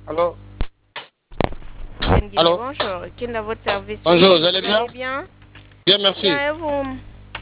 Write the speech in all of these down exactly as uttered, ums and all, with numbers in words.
Allô? Guinée, Allô? bonjour. Qui est à votre service? Bonjour, vous allez Vous bien? allez bien? Bien, merci. Bien, et vous?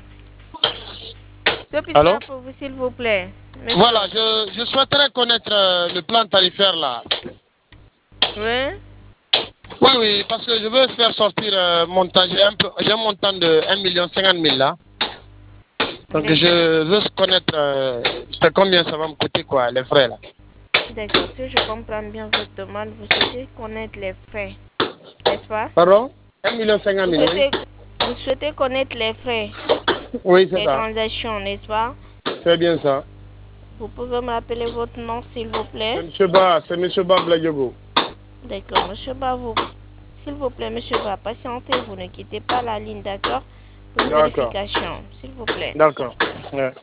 Que puis-je Allô? faire pour vous, s'il vous plaît, monsieur? Voilà, je, je souhaiterais connaître euh, le plan tarifaire là. Oui? Oui, oui, parce que je veux faire sortir euh, montant, j'ai un, peu- j'ai un montant de un million cinquante mille là. Donc D'accord. je veux connaître euh, c'est combien ça va me coûter quoi, les frais là. D'accord. Si je comprends bien votre demande, vous souhaitez connaître les frais, n'est-ce pas? Pardon? Un million cinquante Vous mille, oui. souhaitez, vous souhaitez connaître les frais Oui, c'est des ça. transactions, n'est-ce pas? C'est bien ça. Vous pouvez me rappeler votre nom, s'il vous plaît? C'est Monsieur Ba, c'est Monsieur Ba Bladiogo. D'accord, monsieur Ba, vous, s'il vous plaît, monsieur Ba, patientez, vous ne quittez pas la ligne, d'accord? Pour une D'accord. vérification, s'il vous plaît. D'accord. Ouais.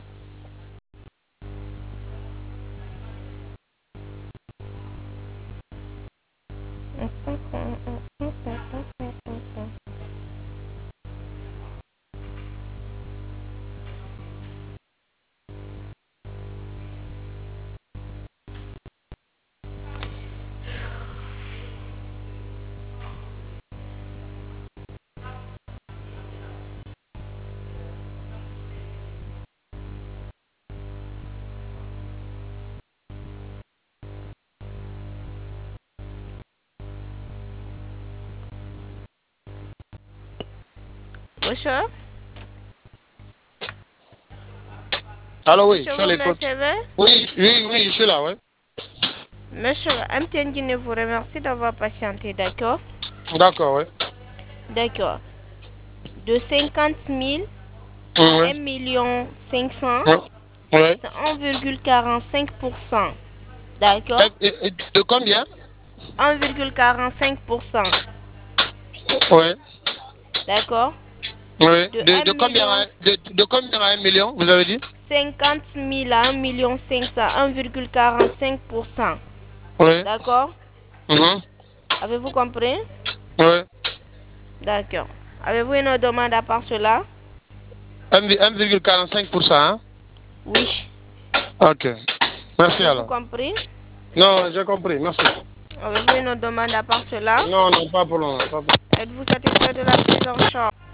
Monsieur? Allô, oui, je Monsieur, suis à vous me l'écoute. recevez? Oui, oui, oui, je suis là, oui. Monsieur, M T N Guinée vous remercie d'avoir patienté, d'accord? D'accord, oui. D'accord. De cinquante mille Oui, à oui. un million cinq cents, Oui. Oui. c'est un virgule quarante-cinq pour cent. D'accord? Et- et- et de combien? un virgule quarante-cinq pour cent. Oui. D'accord? Oui. De De, un de combien million à, de, de combien à un million, vous avez dit? cinquante mille à un million cinq cents, un virgule quarante-cinq pour cent. Oui. D'accord? Mhm. Avez-vous compris? Oui. D'accord. Avez-vous une demande à part cela? un virgule quarante-cinq pour cent, hein? Oui. Ok. Merci Avez-vous alors. compris? Non, j'ai compris, merci. Avez-vous une demande à part cela? Non, non, pas pour le moment. Pas pour... Êtes-vous satisfait de la prise en charge?